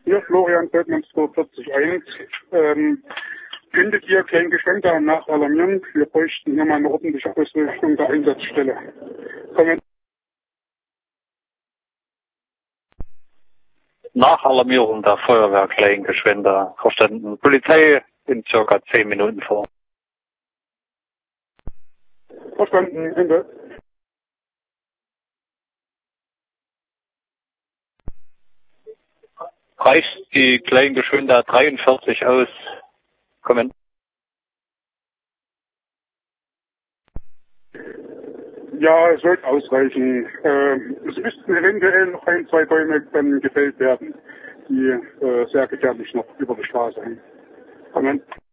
Hier, Florian Feldmann 241. Könntet ihr Kleingeschwender nachalarmieren? Wir bräuchten hier mal eine ordentliche Ausrichtung der Einsatzstelle. Nachalarmierung der Feuerwehr Kleingeschwender. Verstanden. Polizei in circa 10 Minuten vor. Verstanden, Ende. Reicht die Kleingeschwender 43 aus? Kommen. Ja, es sollte ausreichen. Es müssten eventuell noch 1, 2 Bäume dann gefällt werden, die sehr gefährlich noch über die Straße hängen. Amen.